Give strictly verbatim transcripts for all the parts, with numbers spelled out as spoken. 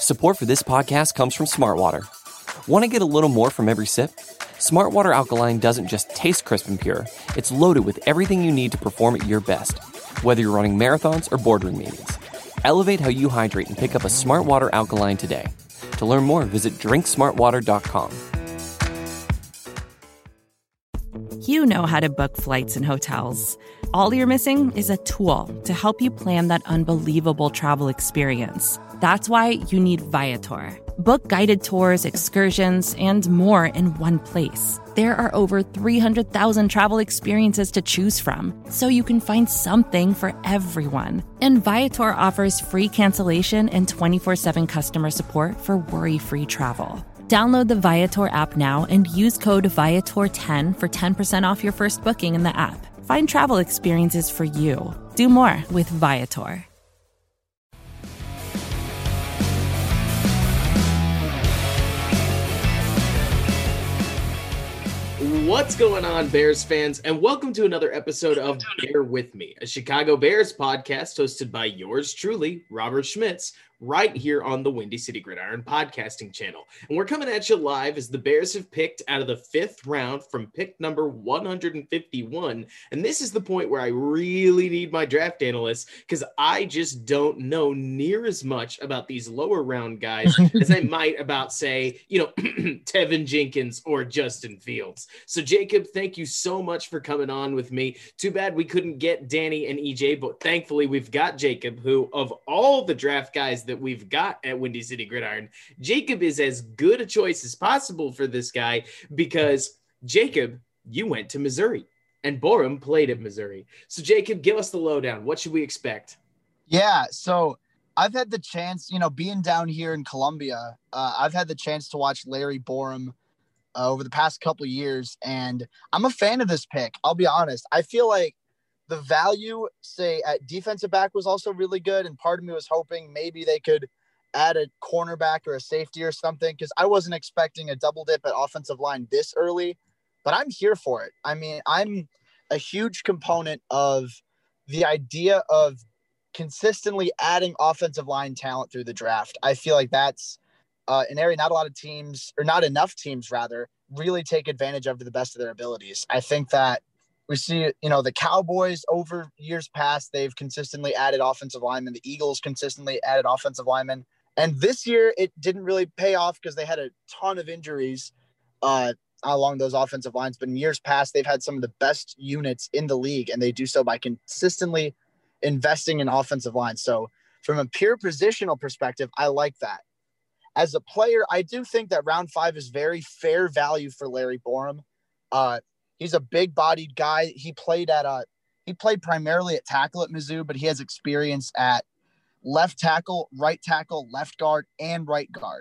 Support for this podcast comes from Smartwater. Want to get a little more from every sip? Smartwater Alkaline doesn't just taste crisp and pure, it's loaded with everything you need to perform at your best, whether you're running marathons or boardroom meetings. Elevate how you hydrate and pick up a Smartwater Alkaline today. To learn more, visit drink smart water dot com. You know how to book flights and hotels. All you're missing is a tool to help you plan that unbelievable travel experience. That's why you need Viator. Book guided tours, excursions, and more in one place. There are over three hundred thousand travel experiences to choose from, so you can find something for everyone. And Viator offers free cancellation and twenty-four seven customer support for worry-free travel. Download the Viator app now and use code Viator ten for ten percent off your first booking in the app. Find travel experiences for you. Do more with Viator. What's going on, Bears fans, and welcome to another episode of Bear With Me, a Chicago Bears podcast hosted by yours truly, Robert Schmitz, right here on the Windy City Gridiron podcasting channel. And we're coming at you live as the Bears have picked out of the fifth round from pick number one hundred fifty-one. And this is the point where I really need my draft analysts because I just don't know near as much about these lower round guys as I might about, say, you know, Tevin Jenkins or Justin Fields. So Jacob, thank you so much for coming on with me. Too bad we couldn't get Danny and E J, but thankfully we've got Jacob, who of all the draft guys that we've got at Windy City Gridiron, Jacob is as good a choice as possible for this guy because Jacob, you went to Missouri and Borum played at Missouri. So Jacob, give us the lowdown. What should we expect? Yeah. So I've had the chance, you know, being down here in Columbia, uh, I've had the chance to watch Larry Borum uh, over the past couple of years. And I'm a fan of this pick. I'll be honest. I feel like the value, say, at defensive back was also really good, and part of me was hoping maybe they could add a cornerback or a safety or something because I wasn't expecting a double dip at offensive line this early, but I'm here for it. I mean, I'm a huge component of the idea of consistently adding offensive line talent through the draft. I feel like that's uh, an area not a lot of teams, or not enough teams, rather, really take advantage of to the best of their abilities. I think that we see, you know, the Cowboys over years past, they've consistently added offensive linemen. The Eagles consistently added offensive linemen. And this year it didn't really pay off because they had a ton of injuries uh, along those offensive lines. But in years past, they've had some of the best units in the league, and they do so by consistently investing in offensive lines. So from a pure positional perspective, I like that. As a player, I do think that round five is very fair value for Larry Borum. Uh, He's a big-bodied guy. He played at a he played primarily at tackle at Mizzou, but he has experience at left tackle, right tackle, left guard, and right guard.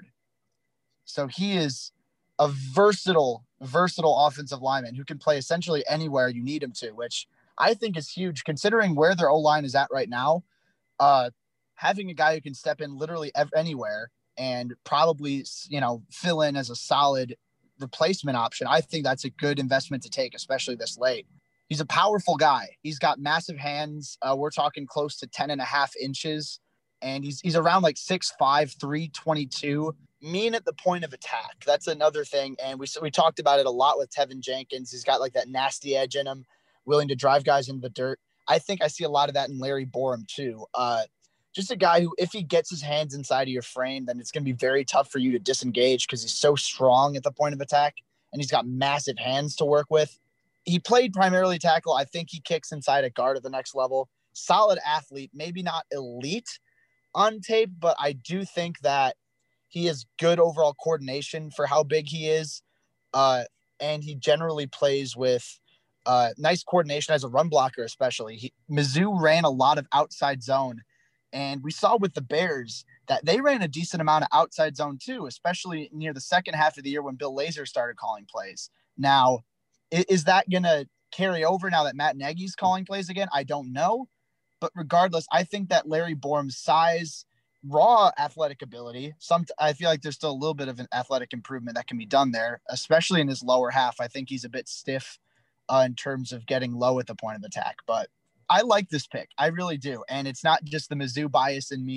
So he is a versatile, versatile offensive lineman who can play essentially anywhere you need him to, which I think is huge considering where their O-line is at right now. Uh, having a guy who can step in literally ev- anywhere and probably, you know, fill in as a solid replacement option, I think that's a good investment to take, especially this late. He's a powerful guy. He's got massive hands. Uh, we're talking close to ten and a half inches. And he's he's around like six five, three twenty-two. Mean at the point of attack. That's another thing. And we we talked about it a lot with Tevin Jenkins. He's got like that nasty edge in him, willing to drive guys into the dirt. I think I see a lot of that in Larry Borum too. Uh, just a guy who, if he gets his hands inside of your frame, then it's going to be very tough for you to disengage because he's so strong at the point of attack and he's got massive hands to work with. He played primarily tackle. I think he kicks inside a guard at the next level. Solid athlete, maybe not elite on tape, but I do think that he has good overall coordination for how big he is. Uh, and he generally plays with uh, nice coordination as a run blocker, especially. He, Mizzou ran a lot of outside zone. And we saw with the Bears that they ran a decent amount of outside zone too, especially near the second half of the year when Bill Lazor started calling plays. Now, is that going to carry over now that Matt Nagy's calling plays again? I don't know. But regardless, I think that Larry Borum's size, raw athletic ability, some I feel like there's still a little bit of an athletic improvement that can be done there, especially in his lower half. I think he's a bit stiff uh, in terms of getting low at the point of attack. But I like this pick. I really do. And it's not just the Mizzou bias in me.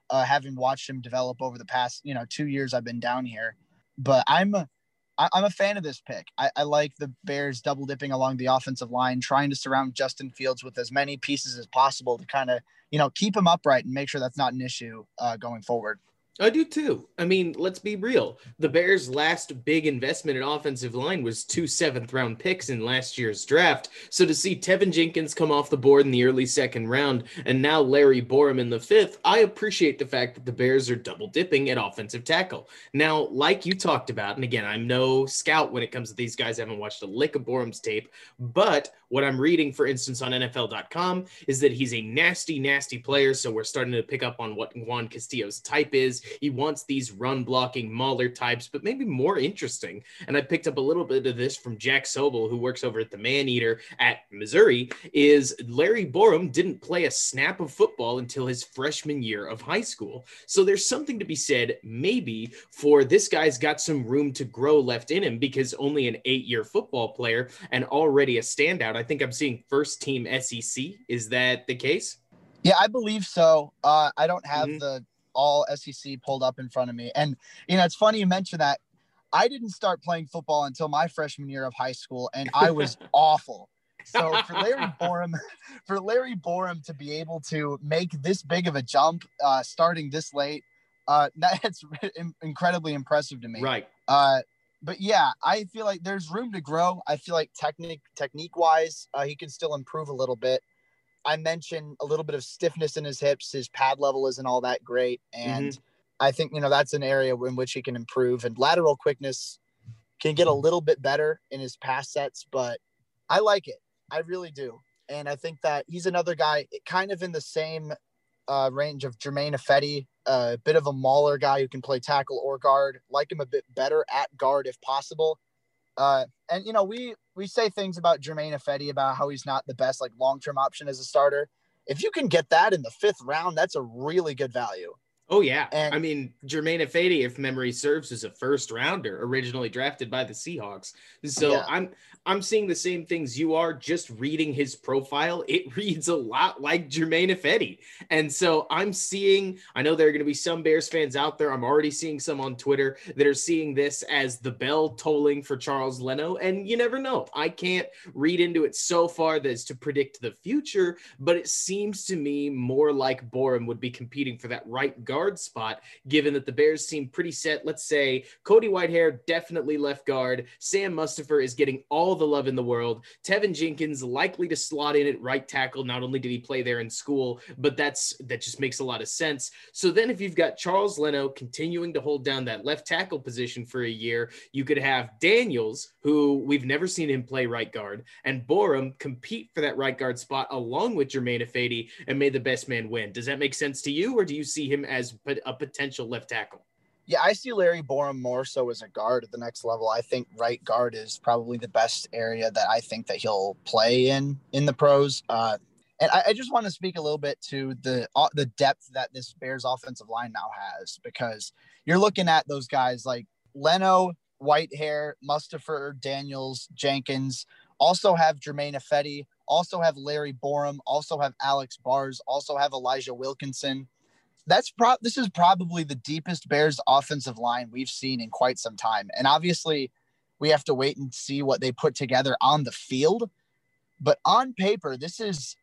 uh, having watched him develop over the past, you know, two years I've been down here. But I'm a, I, I'm a fan of this pick. I, I like the Bears double dipping along the offensive line, trying to surround Justin Fields with as many pieces as possible to kind of, you know, keep him upright and make sure that's not an issue uh, going forward. I do too. I mean, let's be real. The Bears' last big investment in offensive line was two seventh round picks in last year's draft. So to see Tevin Jenkins come off the board in the early second round and now Larry Borom in the fifth, I appreciate the fact that the Bears are double dipping at offensive tackle. Now, like you talked about, and again, I'm no scout when it comes to these guys. I haven't watched a lick of Borom's tape, but what I'm reading, for instance, on N F L dot com is that he's a nasty, nasty player. So we're starting to pick up on what Juan Castillo's type is. He wants these run blocking mauler types, but maybe more interesting. And I picked up a little bit of this from Jack Sobel, who works over at the Man Eater at Missouri, is Larry Borom didn't play a snap of football until his freshman year of high school. So there's something to be said maybe for this guy's got some room to grow left in him, because only an eight-year football player and already a standout. I think I'm seeing first team S E C. Is that the case? Yeah, I believe so. Uh, I don't have Mm-hmm. the all S E C pulled up in front of me. And, you know, it's funny you mentioned that. I didn't start playing football until my freshman year of high school, and I was awful. So for Larry Borom, for Larry Borom to be able to make this big of a jump uh, starting this late, uh, that's incredibly impressive to me. Right. Uh, but yeah, I feel like there's room to grow. I feel like technique, technique wise, uh, he can still improve a little bit. I mentioned a little bit of stiffness in his hips. His pad level isn't all that great. And Mm-hmm. I think, you know, that's an area in which he can improve, and lateral quickness can get a little bit better in his pass sets, but I like it. I really do. And I think that he's another guy kind of in the same uh, range of Germain Ifedi, a uh, bit of a mauler guy who can play tackle or guard, like him a bit better at guard if possible. Uh, and, you know, we, we say things about Germain Ifedi about how he's not the best, like long-term option as a starter. If you can get that in the fifth round, that's a really good value. Oh, yeah. And, I mean, Germain Ifedi, if memory serves, is a first rounder originally drafted by the Seahawks. So yeah. I'm I'm seeing the same things you are, just reading his profile. It reads a lot like Germain Ifedi. And so I'm seeing, I know there are going to be some Bears fans out there. I'm already seeing some on Twitter that are seeing this as the bell tolling for Charles Leno. And you never know. I can't read into it so far that as to predict the future, but it seems to me more like Borom would be competing for that right guard spot, given that the Bears seem pretty set. Let's say Cody Whitehair, definitely left guard. Sam Mustipher is getting all the love in the world. Tevin Jenkins likely to slot in at right tackle. Not only did he play there in school, but that's that just makes a lot of sense. So then if you've got Charles Leno continuing to hold down that left tackle position for a year, you could have Daniels, who we've never seen him play right guard, and Borom compete for that right guard spot along with Germain Ifedi, and may the best man win. Does that make sense to you, or do you see him as a potential left tackle? Yeah, I see Larry Borom more so as a guard at the next level. I think right guard is probably the best area that I think that he'll play in in the pros. Uh, and I, I just want to speak a little bit to the uh, the depth that this Bears offensive line now has, because you're looking at those guys like Leno, Whitehair, Mustipher, Daniels, Jenkins, also have Germain Ifedi, also have Larry Borom, also have Alex Bars, also have Elijah Wilkinson. That's pro- this is probably the deepest Bears offensive line we've seen in quite some time. And obviously we have to wait and see what they put together on the field, but on paper, this is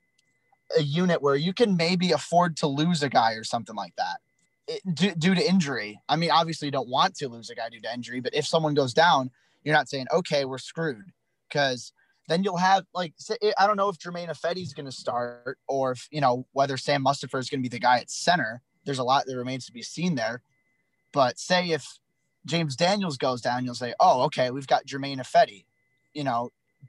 a unit where you can maybe afford to lose a guy or something like that it, due, due to injury. I mean, obviously you don't want to lose a guy due to injury, but if someone goes down, you're not saying, okay, we're screwed, because then you'll have, like, I don't know if Germain Ifedi is going to start, or if, you know, whether Sam Mustipher is going to be the guy at center. There's a lot that remains to be seen there. But say if James Daniels goes down, you'll say, oh, okay, we've got Germain Ifedi. You know,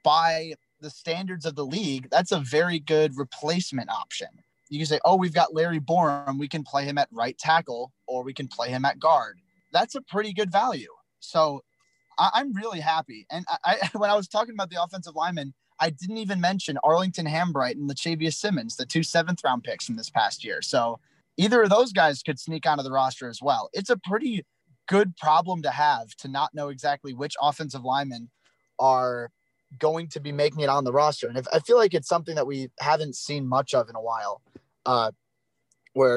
by the standards of the league, that's a very good replacement option. You can say, oh, we've got Larry Borom. We can play him at right tackle, or we can play him at guard. That's a pretty good value. So I- I'm really happy. And I, I, when I was talking about the offensive linemen, I didn't even mention Arlington Hambright and Latavius Simmons, the two seventh round picks from this past year. So either of those guys could sneak onto the roster as well. It's a pretty good problem to have, to not know exactly which offensive linemen are going to be making it on the roster. And if, I feel like it's something that we haven't seen much of in a while, uh, where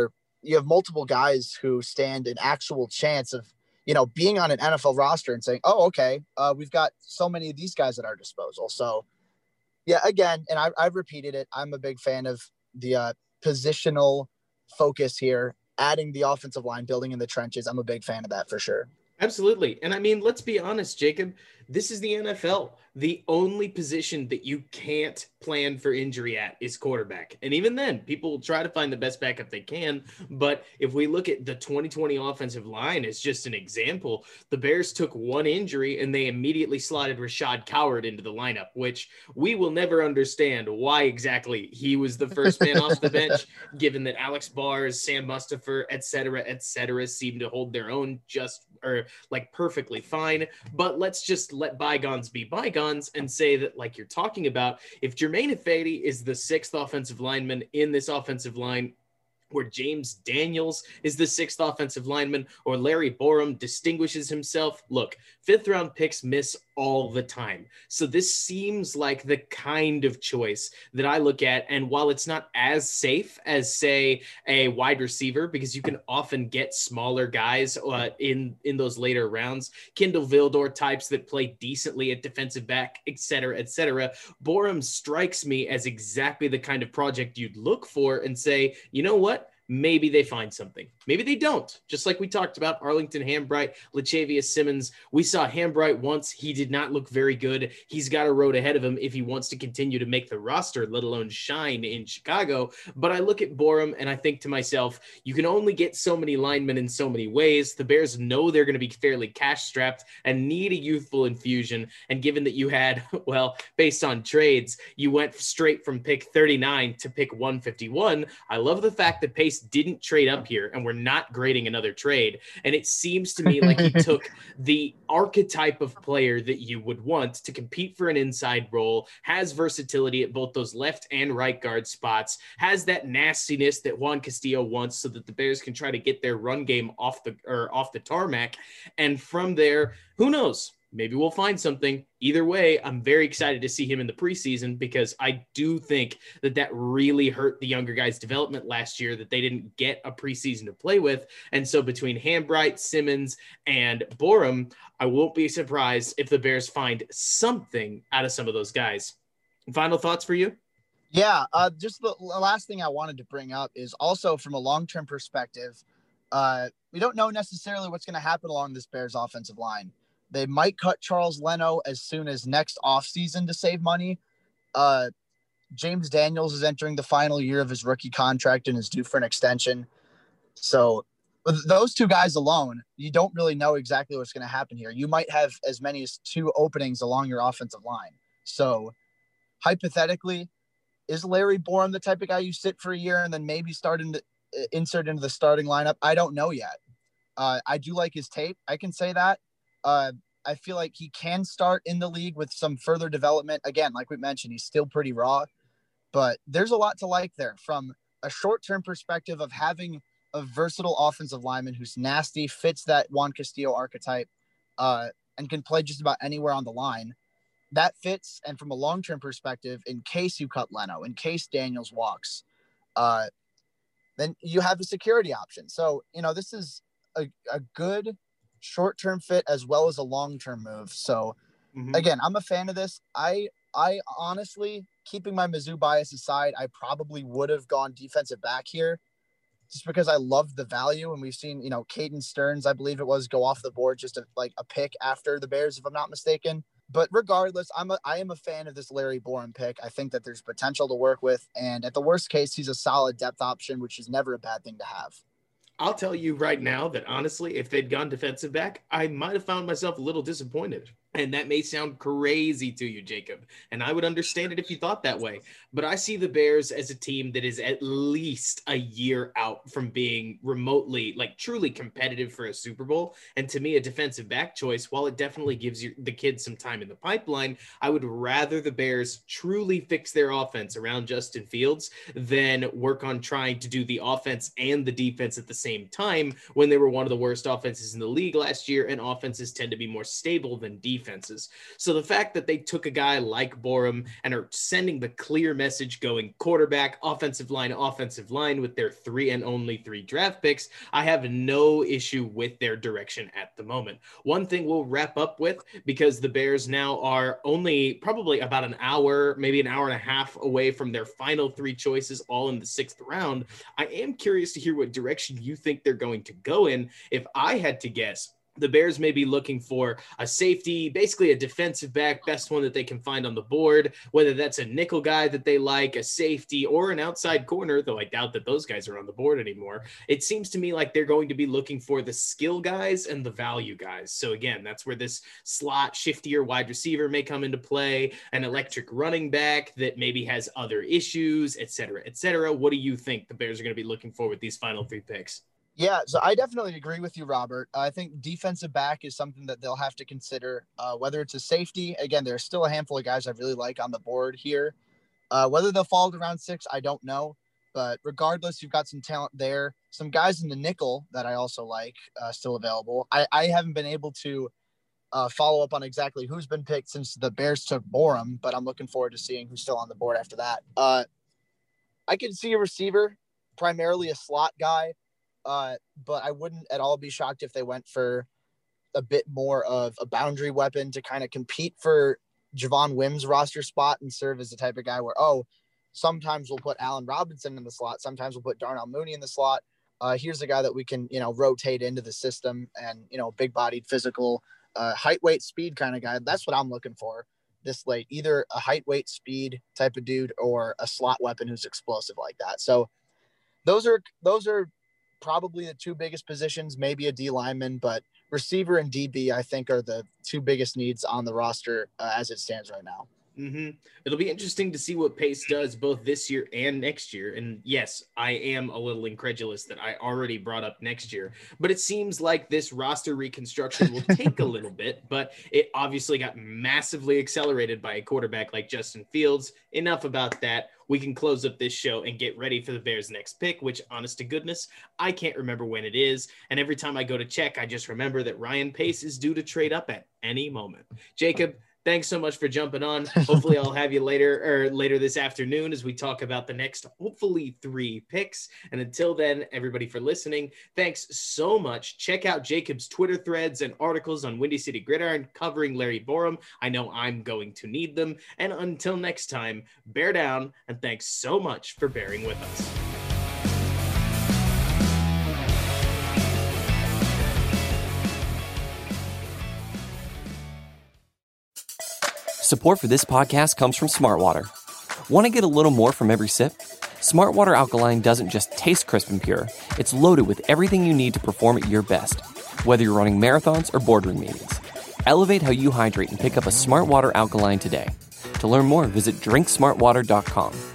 you have multiple guys who stand an actual chance of, you know, being on an N F L roster and saying, oh, okay, uh, we've got so many of these guys at our disposal. So, yeah, again, and I, I've repeated it, I'm a big fan of the uh, positional focus here, adding the offensive line, building in the trenches. I'm a big fan of that for sure. Absolutely. And I mean, let's be honest, Jacob, this is the N F L. The only position that you can't plan for injury at is quarterback. And even then, people will try to find the best backup they can. But if we look at the twenty twenty offensive line as just an example, the Bears took one injury and they immediately slotted Rashad Coward into the lineup, which we will never understand why exactly he was the first man off the bench, given that Alex Bars, Sam Mustipher, et cetera, et cetera, seem to hold their own just or like perfectly fine. But let's just let bygones be bygones and say that, like you're talking about, if Germain Ifedi is the sixth offensive lineman in this offensive line, where James Daniels is the sixth offensive lineman, or Larry Borom distinguishes himself. Look, fifth round picks miss all the time. So this seems like the kind of choice that I look at. And while it's not as safe as, say, a wide receiver, because you can often get smaller guys uh, in, in those later rounds, Kindle Vildor types that play decently at defensive back, et cetera, et cetera, Borom strikes me as exactly the kind of project you'd look for and say, you know what? Maybe they find something. Maybe they don't. Just like we talked about Arlington Hambright, Latavius Simmons. We saw Hambright once. He did not look very good. He's got a road ahead of him if he wants to continue to make the roster, let alone shine in Chicago. But I look at Borom and I think to myself, you can only get so many linemen in so many ways. The Bears know they're going to be fairly cash strapped and need a youthful infusion. And given that you had, well, based on trades, you went straight from pick thirty-nine to pick one fifty-one. I love the fact that Pace didn't trade up here and we're not grading another trade. And it seems to me like he took the archetype of player that you would want to compete for an inside role, has versatility at both those left and right guard spots, has that nastiness that Juan Castillo wants so that the Bears can try to get their run game off the or off the tarmac. And from there, who knows? Maybe we'll find something. Either way, I'm very excited to see him in the preseason because I do think that that really hurt the younger guys' development last year, that they didn't get a preseason to play with. And so between Hambright, Simmons, and Borom, I won't be surprised if the Bears find something out of some of those guys. Final thoughts for you? Yeah, uh, just the last thing I wanted to bring up is also from a long-term perspective, uh, we don't know necessarily what's going to happen along this Bears offensive line. They might cut Charles Leno as soon as next offseason to save money. Uh, James Daniels is entering the final year of his rookie contract and is due for an extension. So with those two guys alone, you don't really know exactly what's going to happen here. You might have as many as two openings along your offensive line. So hypothetically, is Larry Borom the type of guy you sit for a year and then maybe start in the, insert into the starting lineup? I don't know yet. Uh, I do like his tape. I can say that. Uh, I feel like he can start in the league with some further development. Again, like we mentioned, he's still pretty raw, but there's a lot to like there from a short-term perspective of having a versatile offensive lineman who's nasty, fits that Juan Castillo archetype, uh, and can play just about anywhere on the line. That fits. And from a long-term perspective, in case you cut Leno, in case Daniels walks, uh, then you have a security option. So, you know, this is a, a good short-term fit as well as a long-term move. So mm-hmm. again, I'm a fan of this. I, I honestly, keeping my Mizzou bias aside, I probably would have gone defensive back here just because I love the value. And we've seen, you know, Caden Stearns, I believe it was, go off the board just a, like a pick after the Bears, if I'm not mistaken. But regardless, I'm a, I am a fan of this Larry Borom pick. I think that there's potential to work with. And at the worst case, he's a solid depth option, which is never a bad thing to have. I'll tell you right now that honestly, if they'd gone defensive back, I might have found myself a little disappointed. And that may sound crazy to you, Jacob. And I would understand it if you thought that way. But I see the Bears as a team that is at least a year out from being remotely, like truly competitive for a Super Bowl. And to me, a defensive back choice, while it definitely gives you the kids some time in the pipeline, I would rather the Bears truly fix their offense around Justin Fields than work on trying to do the offense and the defense at the same time when they were one of the worst offenses in the league last year. And offenses tend to be more stable than defense. defenses. So the fact that they took a guy like Borom and are sending the clear message going quarterback, offensive line, offensive line with their three and only three draft picks, I have no issue with their direction at the moment. One thing we'll wrap up with, because the Bears now are only probably about an hour, maybe an hour and a half away from their final three choices, all in the sixth round. I am curious to hear what direction you think they're going to go in. If I had to guess, the Bears may be looking for a safety, basically a defensive back, best one that they can find on the board, whether that's a nickel guy that they like, a safety, or an outside corner, though I doubt that those guys are on the board anymore. It seems to me like they're going to be looking for the skill guys and the value guys. So again, that's where this slot, shiftier wide receiver may come into play, an electric running back that maybe has other issues, et cetera, et cetera. What do you think the Bears are going to be looking for with these final three picks? Yeah, so I definitely agree with you, Robert. I think defensive back is something that they'll have to consider, uh, whether it's a safety. Again, there's still a handful of guys I really like on the board here. Uh, whether they'll fall to round six, I don't know. But regardless, you've got some talent there. Some guys in the nickel that I also like uh, still available. I, I haven't been able to uh, follow up on exactly who's been picked since the Bears took Borom, but I'm looking forward to seeing who's still on the board after that. Uh, I could see a receiver, primarily a slot guy. Uh, but I wouldn't at all be shocked if they went for a bit more of a boundary weapon to kind of compete for Javon Wims' roster spot and serve as the type of guy where, oh, sometimes we'll put Allen Robinson in the slot. Sometimes we'll put Darnell Mooney in the slot. Uh, here's a guy that we can, you know, rotate into the system and, you know, big-bodied, physical, uh, height, weight, speed kind of guy. That's what I'm looking for this late. Either a height, weight, speed type of dude or a slot weapon who's explosive like that. So those are those are – probably the two biggest positions, maybe a D lineman, but receiver and D B, I think, are the two biggest needs on the roster uh, as it stands right now. Mm-hmm. It'll be interesting to see what Pace does both this year and next year. And yes, I am a little incredulous that I already brought up next year, but it seems like this roster reconstruction will take a little bit, but it obviously got massively accelerated by a quarterback like Justin Fields. Enough about that. We can close up this show and get ready for the Bears' next pick, which, honest to goodness, I can't remember when it is. And every time I go to check, I just remember that Ryan Pace is due to trade up at any moment. Jacob, thanks so much for jumping on. Hopefully I'll have you later or later this afternoon as we talk about the next, hopefully, three picks. And until then, everybody for listening, thanks so much. Check out Jacob's Twitter threads and articles on Windy City Gridiron covering Larry Borom. I know I'm going to need them. And until next time, bear down, and thanks so much for bearing with us. Support for this podcast comes from Smartwater. Want to get a little more from every sip? Smartwater Alkaline doesn't just taste crisp and pure. It's loaded with everything you need to perform at your best, whether you're running marathons or boardroom meetings. Elevate how you hydrate and pick up a Smartwater Alkaline today. To learn more, visit drink smart water dot com.